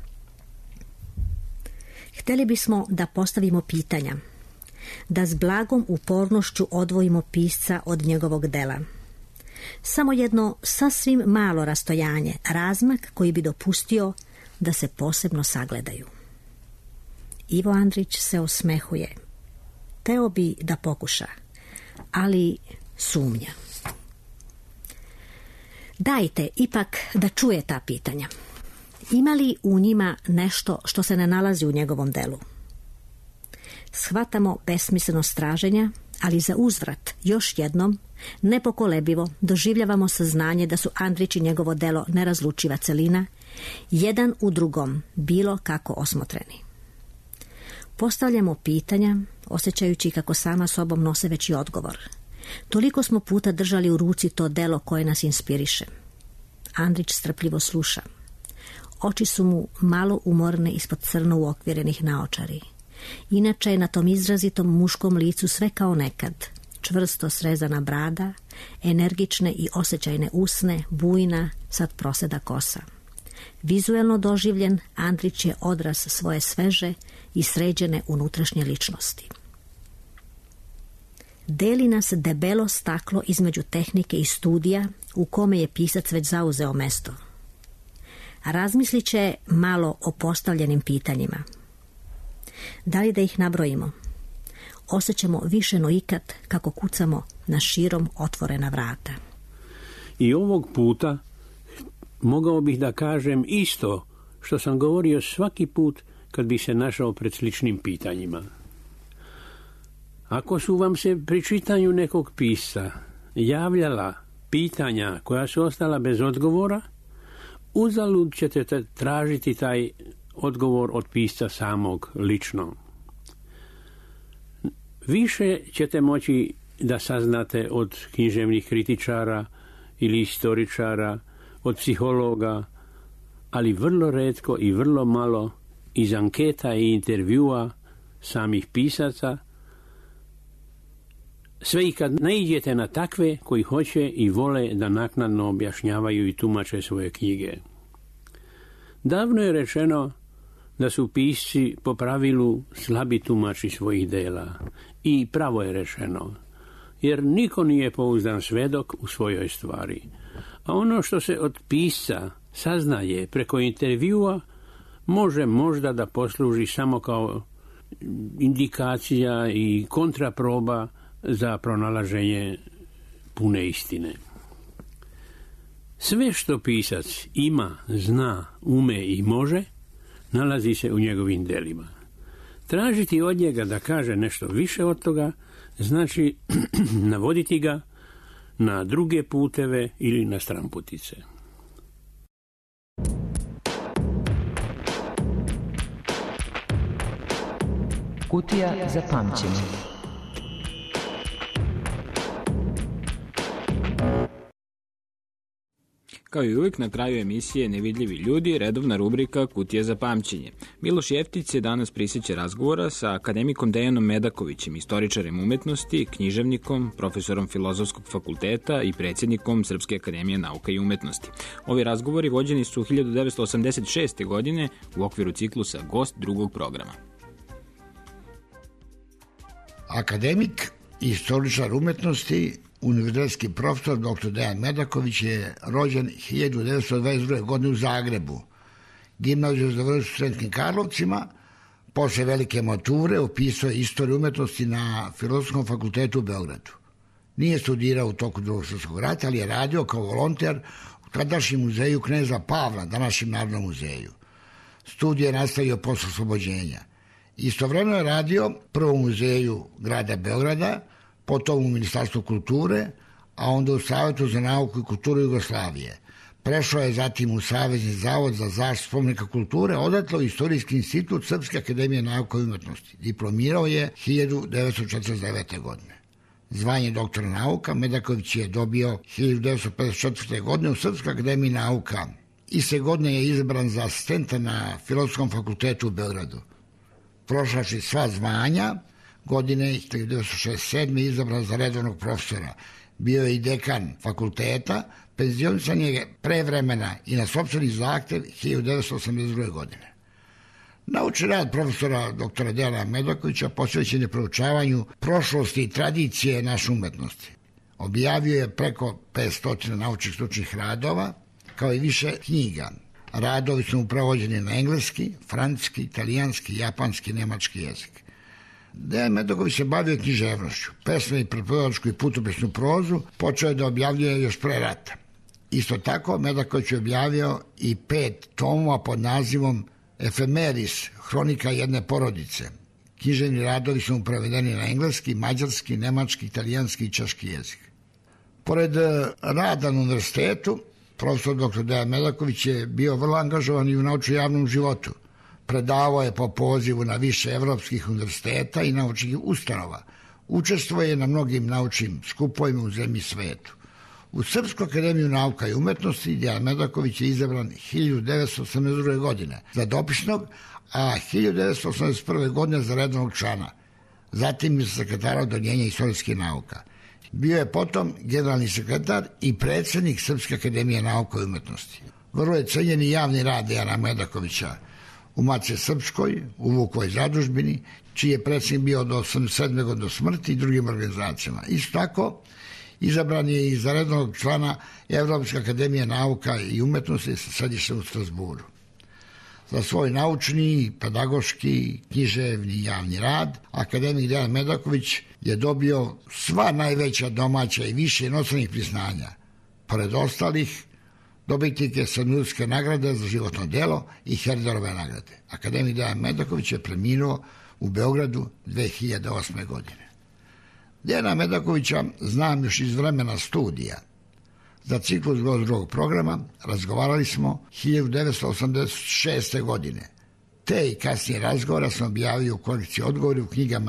Hteli bismo da postavimo pitanja, da s blagom upornošću odvojimo pisca od njegovog dela. Samo jedno sasvim malo rastojanje, razmak koji bi dopustio da se posebno sagledaju. Ivo Andrić se osmehuje. Teo bi da pokuša, ali sumnja. Dajte ipak da čuje ta pitanja. Ima li u njima nešto što se ne nalazi u njegovom delu? Shvatamo besmislenost traženja, ali za uzvrat još jednom nepokolebivo doživljavamo saznanje da su Andrić i njegovo delo nerazlučiva celina, jedan u drugom bilo kako osmotreni. Postavljamo pitanja, osjećajući kako sama sobom nose već i odgovor. Toliko smo puta držali u ruci to delo koje nas inspiriše. Andrić strpljivo sluša. Oči su mu malo umorne ispod crno uokvirenih naočari. Inače je na tom izrazitom muškom licu sve kao nekad. Čvrsto srezana brada, energične i osjećajne usne, bujna, sad proseda kosa. Vizuelno doživljen, Andrić je odraz svoje sveže i sređene unutrašnje ličnosti. Deli nas debelo staklo između tehnike i studija u kome je pisac već zauzeo mesto. Razmislit će malo o postavljenim pitanjima. Da li da ih nabrojimo? Osjećamo više no ikad kako kucamo na širom otvorena vrata. I ovog puta mogao bih da kažem isto što sam govorio svaki put kad bi se našao pred sličnim pitanjima. Ako su vam se pri čitanju nekog pisca javljala pitanja koja su ostala bez odgovora, uzalud ćete tražiti taj odgovor od pisca samog lično. Više ćete moći da saznate od književnih kritičara ili istoričara, od psihologa, ali vrlo retko i vrlo malo iz anketa i intervjua samih pisaca, sve i kad naiđete na takve koji hoće i vole da naknadno objašnjavaju i tumače svoje knjige. Davno je rečeno da su pisci po pravilu slabi tumači svojih dela. I pravo je rečeno, jer niko nije pouzdan svedok u svojoj stvari. A ono što se od pisca saznaje preko intervjua može možda da posluži samo kao indikacija i kontraproba za pronalaženje pune istine. Sve što pisac ima, zna, ume i može, nalazi se u njegovim delima. Tražiti od njega da kaže nešto više od toga znači navoditi ga na druge puteve ili na stranputice. Kutija za pamćenje. Kao i uvijek, na kraju emisije Nevidljivi ljudi, redovna rubrika Kutija za pamćenje. Miloš Jeftić se danas prisjeća razgovora sa akademikom Dejanom Medakovićem, istoričarem umetnosti, književnikom, profesorom Filozofskog fakulteta i predsjednikom Srpske akademije nauka i umetnosti. Ovi razgovori vođeni su 1986. godine u okviru ciklusa Gost drugog programa. Akademik i istoričar umetnosti, univerzitetski profesor dr. Dejan Medaković je rođen 1922. godine u Zagrebu. Gimnaziju završio u Sremskim Karlovcima, posle velike mature upisao je istoriju umetnosti na Filozofskom fakultetu u Beogradu. Nije studirao u toku Drugog svjetskog rata, ali je radio kao volonter u tadašnjem muzeju Kneza Pavla, današnjem Narodnom muzeju. Studij je nastavio posle oslobođenja. Istovremeno je radio prvo u muzeju grada Beograda, potom u Ministarstvu kulture, a onda u Savetu za nauku i kulturu Jugoslavije. Prešao je zatim u Savezni zavod za zaštitu spomenika kulture, odatle u Istorijski institut Srpske akademije nauka i umetnosti. Diplomirao je 1949. godine. Zvanje doktora nauka Medaković je dobio 1954. godine u Srpskoj akademiji nauka. Iste godine je izabran za asistenta na Filozofskom fakultetu u Beogradu. Prošavši sva zvanja, godine 1967. izabran za redovnog profesora. Bio je i dekan fakulteta, penzionisan je pre vremena i na sopstveni zahtev 1982. godine. Naučni rad profesora dr. Dejana Medakovića posvećen je proučavanju prošlosti i tradicije naše umetnosti. Objavio je preko 500 naučnih stručnih radova, kao i više knjiga. Radovi su mu prevođeni na engleski, francuski, italijanski, japanski, nemački jezik. Dejan Medaković se bavio književnošću, pesme i pripovedalačku i putopisnu prozu, počeo je da objavljuje još pre rata. Isto tako, Medaković je objavio i 5 tomova pod nazivom Efemeris, hronika jedne porodice. Književni radovi su mu prevedeni na engleski, mađarski, nemački, italijanski i češki jezik. Pored rada na univerzitetu, profesor dr. Dejan Medaković je bio vrlo angažovan i u naučno-javnom životu. Predavao je po pozivu na više evropskih univerziteta i naučnih ustanova. Učestvuje na mnogim naučnim skupovima u zemlji i svetu. U Srpsku akademiju nauka i umetnosti Dejan Medaković je izabran 1982. godine za dopisnog, a 1981. godine za redovnog člana. Zatim je sekretar odeljenja istorijskih nauka. Bio je potom generalni sekretar i predsjednik Srpske akademije nauka i umetnosti. Vrlo je cenjeni javni rad Dejana Medakovića u Matici srpskoj, u Vukovoj zadužbini, čiji je predsjednik bio od 87. godine do smrti i drugim organizacijama. Isto tako, izabran je i za redovnog člana Evropske akademije nauka i umetnosti sa središtem u Strasburu. Za svoj naučni, pedagoški, književni javni rad, akademik Dejan Medaković je dobio sva najveća domaća i više inostranih priznanja. Pored ostalih, dobitnik je Srednjoljudske nagrade za životno delo i Herderove nagrade. Akademik Dejan Medaković je preminuo u Beogradu 2008. godine. Dejana Medakovića znam još iz vremena studija. Za ciklus Gost drugog programa razgovarali smo 1986. godine. Te i kasnije razgovora sam objavio u kolekciji odgovori u knjigama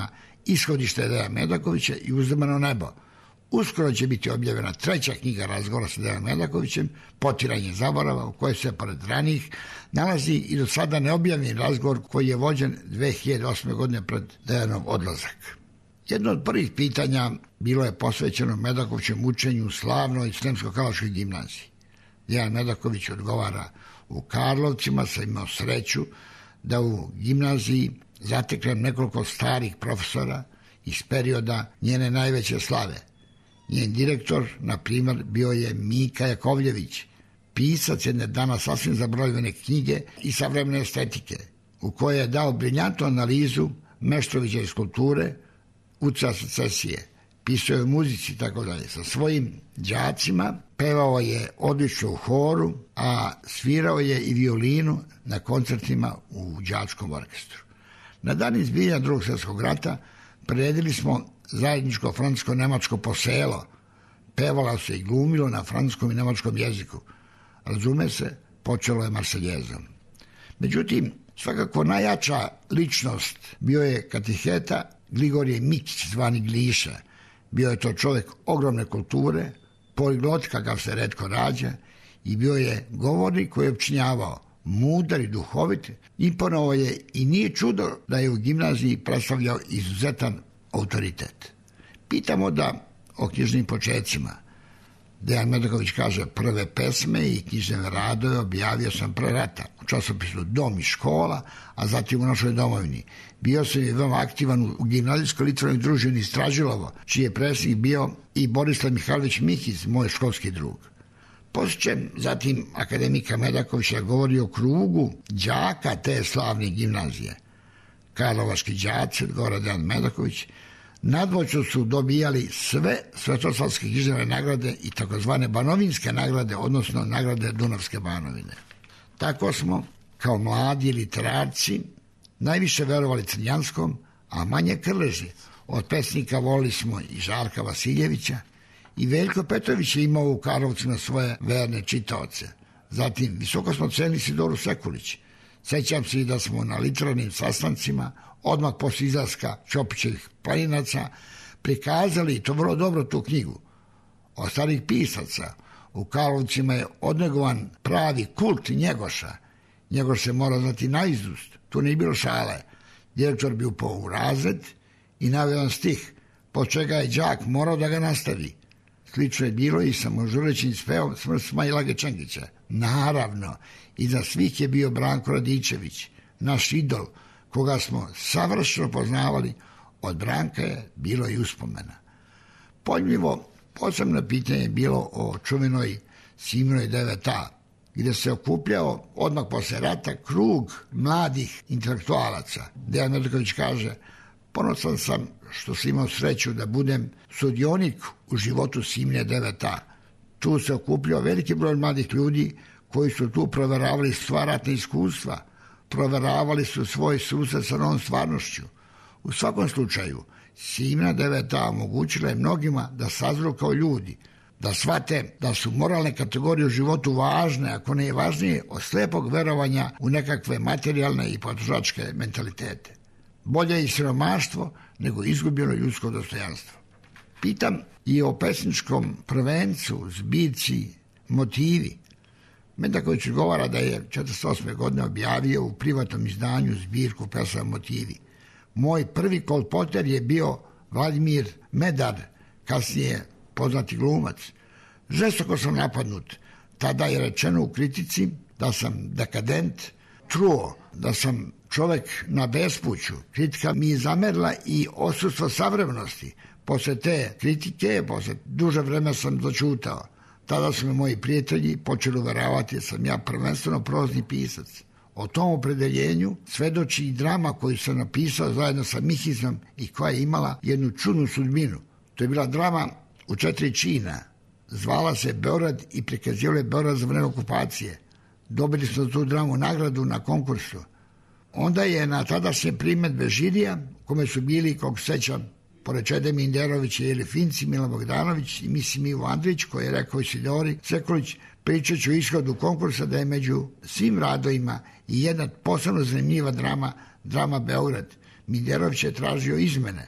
Ishodište Dejan Medakovića i Uzdrmano nebo. Uskoro će biti objavljena 3. knjiga razgovora sa Dejanom Medakovićem, Potiranje zaborava, u kojoj se pored ranijih nalazi i do sada neobjavljen razgovor koji je vođen 2008. godine pred Dejanov odlazak. Jedno od prvih pitanja bilo je posvećeno Medakovićem učenju u slavnoj Sremsko-Karlovačkoj gimnaziji. Dejan Medaković odgovara: u Karlovcima sam imao sreću da u gimnaziji zateknem nekoliko starih profesora iz perioda njene najveće slave. Njen direktor, na primjer, bio je Mika Jakovljević, pisac jedne danas sasvim zaboravljene knjige i savremene estetike, u kojoj je dao briljantnu analizu Meštrovićeve skulpture, Uca secesije, pisao je o muzici i tako dalje. Sa svojim đacima pevao je odlično u horu, a svirao je i violinu na koncertima u đačkom orkestru. Na dan izbijanja Drugog svjetskog rata priredili smo zajedničko francusko-nemačko poselo. Pevalo se i glumilo na francuskom i nemačkom jeziku. Razume se, počelo je Marseljezom. Međutim, svakako najjača ličnost bio je kateheta Grigorije Mikić, zvani Gliša. Bio je to čovjek ogromne kulture, poliglot kakav se retko rađa, i bio je govornik koji je opčinjavao, mudar i duhovit. Imponovao je i nije čudo da je u gimnaziji predstavljao izuzetan autoritet. Pitamo da o knjižnim počecima. Dejan Medaković kaže: prve pesme i knjižne radove objavio sam pre rata u časopisu Dom i škola, a zatim u Našoj domovini. Bio sam i veoma aktivan u gimnazijskoj literarnoj družini Stražilovo, čiji je predsjednik bio i Borislav Mihajlović Mihić, moj školski drug. Posjećam zatim akademika Medakovića govori o krugu đaka te slavne gimnazije. Karlovački đaci, odgovara Dejan Medaković, nadvoćno su dobijali sve svetoslavske književne nagrade i takozvane banovinske nagrade, odnosno nagrade Dunavske banovine. Tako smo, kao mladi literarci, najviše verovali Crnjanskom, a manje Krleži. Od pesnika volili smo i Žarka Vasiljevića, i Veljko Petrović je imao u Karlovcima svoje verne čitaoce. Zatim, visoko smo cenili Sidoru Sekulić. Sećam se i da smo na literarnim sastancima, odmah posle izlaska Ćopićevih planinaca, prikazali, i to vrlo dobro, tu knjigu. Od starih pisaca u Karlovcima je odnegovan pravi kult Njegoša. Njegoš se mora znati naizust, tu nije bilo šale. Direktor bi upao u razred i naveo jedan stih, po čega je đak morao da ga nastavi. Slično je bilo i sa Možurećim spevom Smrt Smajlage Čengića. Naravno, iza svih je bio Branko Radičević, naš idol, koga smo savršeno poznavali. Od Branka je bilo i uspomena. Pojmljivo, posebno pitanje je bilo o čuvenoj Siminoj 9A, gdje se okupljao odmah posle rata krug mladih intelektualaca. Dejan Medaković kaže: ponosan sam što sam imao sreću da budem sudionik u životu Simine 9A. Tu se okupljao veliki broj mladih ljudi koji su tu proveravali sva ratna iskustva, proveravali su svoj susret sa novom stvarnošću. U svakom slučaju, Simina 9A omogućila je mnogima da sazru kao ljudi, da shvate da su moralne kategorije u životu važne, ako ne je važnije, od slepog verovanja u nekakve materijalne i potrošačke mentalitete. Bolje je i siromaštvo nego izgubljeno ljudsko dostojanstvo. Pitam i o pesničkom prvencu, zbirci Motivi. Medaković govara da je 1948. godine objavio u privatnom izdanju zbirku pesama Motivi. Moj prvi kolpoter je bio Vladimir Medar, kasnije poznati glumac. Žestoko sam napadnut. Tada je rečeno u kritici da sam dekadent, truo, da sam čovek na bespuću. Kritika mi je zamerila i odsustvo savremenosti. Posle te kritike, posle duže vreme sam začutao. Tada su me moji prijatelji počeli uveravati da sam ja prvenstveno prozni pisac. O tom opredeljenju svedoči i drama koju sam napisao zajedno sa Mihizom i koja je imala jednu čudnu sudbinu. To je bila drama u 4 čina. Zvala se Beograd i prikazivala je Beograd za vreme okupacije. Dobili smo tu dramu nagradu na konkursu. Onda je na tadašnje primedbe žirija, kome su bili, kako sećam, pored Čede Minderovića ili Finci, Mila Bogdanović i mislim Ivo Andrić, koji je rekao Sidori Sekulić, pričat ću o ishodu konkursa da je među svim radovima i jedna posebno zanimljiva drama Beograd. Minderović je tražio izmene.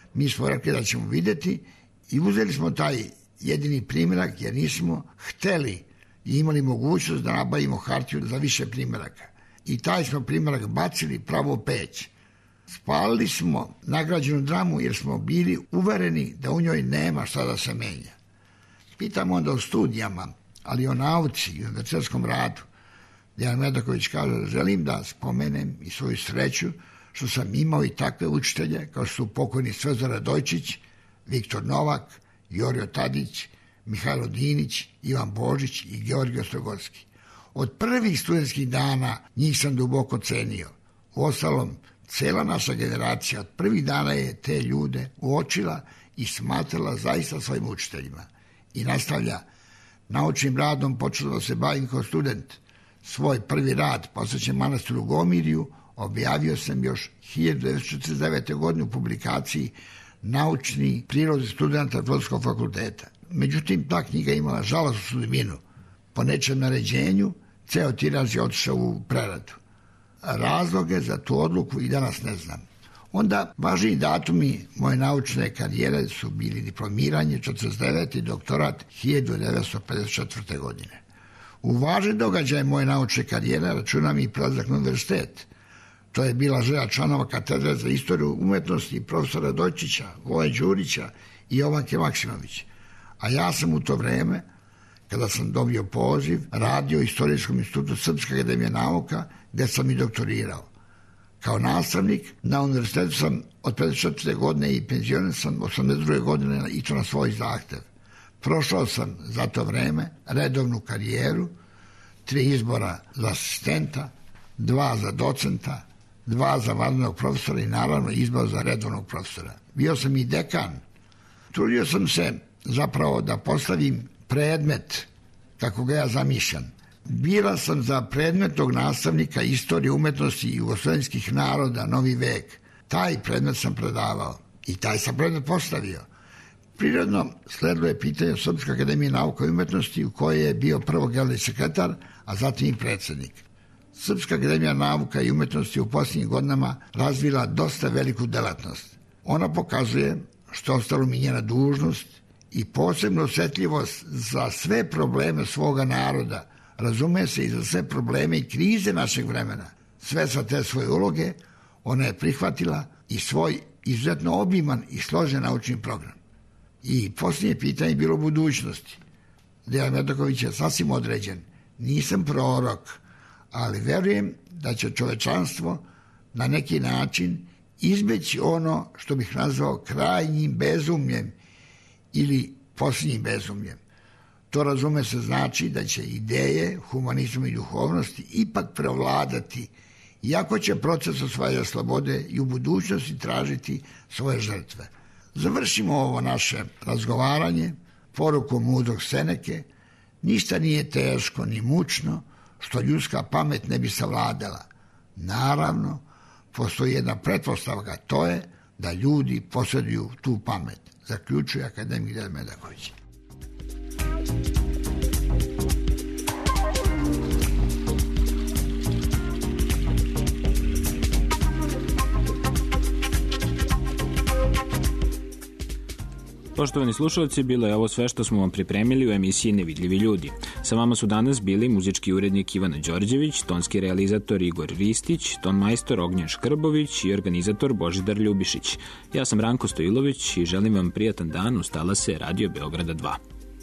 Mi smo rekli da ćemo vidjeti i uzeli smo taj jedini primjerak jer nismo hteli i imali mogućnost da nabavimo hartiju za više primjeraka. I taj smo primjerak bacili pravo u peć. Spalili smo nagrađenu dramu jer smo bili uvereni da u njoj nema šta da se menja. Pitam onda o studijama, ali o nauci i univerzitetskom radu. Dejan Medaković kaže, želim da spomenem i svoju sreću što sam imao i takve učitelje kao što su pokojni Svezar Radojčić, Viktor Novak, Jorio Tadić, Mihajlo Dinić, Ivan Božić i Georgij Ostrogorski. Od prvih studentskih dana njih sam duboko cenio. Uostalom, cela naša generacija od prvih dana je te ljude uočila i smatrala zaista svojim učiteljima. I nastavlja, naučnim radom počeo da se bavim kao student. Svoj prvi rad posvećen manastiru Gomiriju objavio sam još 1949. godine u publikaciji Naučni prilozi studenta Filozofskog fakulteta. Međutim, ta knjiga imala žalosnu sudbinu. Po nečem naređenju, ceo tiraž je otišao u preradu. Razloge za tu odluku i danas ne znam. Onda važniji datumi moje naučne karijere su bili diplomiranje 1949. i doktorat 1954. godine. U važni događaj moje naučne karijere računam i prelazak na univerzitet. To je bila želja članova katedre za istoriju umetnosti profesora Dojčića, Voje Đurića i Jovanke Maksimović. A ja sam u to vreme, kada sam dobio poziv, radio u Istorijskom institutu Srpske akademije nauka, gde sam i doktorirao. Kao nastavnik na univerzitetu sam od 54. godine i penzioniran sam 82. godine i to na svoj zahtev. Prošao sam za to vreme redovnu karijeru, 3 izbora za asistenta, 2 za docenta, 2 za vanrednog profesora i naravno izbor za redovnog profesora. Bio sam i dekan. Trudio sam se zapravo da postavim predmet kako ga ja zamišljam. Bira sam za predmetnog nastavnika istorije umetnosti i jugoslovenskih naroda Novi vek. Taj predmet sam predavao i taj sam predmet postavio. Prirodno sledilo je pitanje Srpske akademije nauka i umetnosti u kojoj je bio prvo generalni sekretar, a zatim i predsjednik. Srpska akademija nauka i umetnosti u posljednjih godinama razvila dosta veliku delatnost. Ona pokazuje što je ostalo mi njena dužnost i posebnu osjetljivost za sve probleme svoga naroda, razume se i za sve probleme i krize našeg vremena. Sve sa te svoje uloge ona je prihvatila i svoj izuzetno obiman i složen naučni program. I posljednje pitanje je bilo budućnosti. Dejan Medaković je sasvim određen. Nisam prorok, ali verujem da će čovečanstvo na neki način izbeći ono što bih nazvao krajnjim bezumljem ili posljednjim bezumljem. To razume se znači da će ideje humanizma i duhovnosti ipak prevladati, iako će proces osvajanja slobode i u budućnosti tražiti svoje žrtve. Završimo ovo naše razgovaranje porukom mudrog Seneke: ništa nije teško ni mučno što ljudska pamet ne bi savladala. Naravno, postoji jedna pretpostavka, to je da ljudi posjeduju tu pamet, zaključuje akademik Dejan Medaković. Poštovani slušalci, bilo je ovo sve što smo vam pripremili u emisiji Nevidljivi ljudi. Sa vama su danas bili muzički urednik Ivana Đorđević, tonski realizator Igor Ristić, tonmajstor Ognjen Škrbović i organizator Božidar Ljubišić. Ja sam Ranko Stojilović i želim vam prijatan dan uz talase Radio Beograda 2.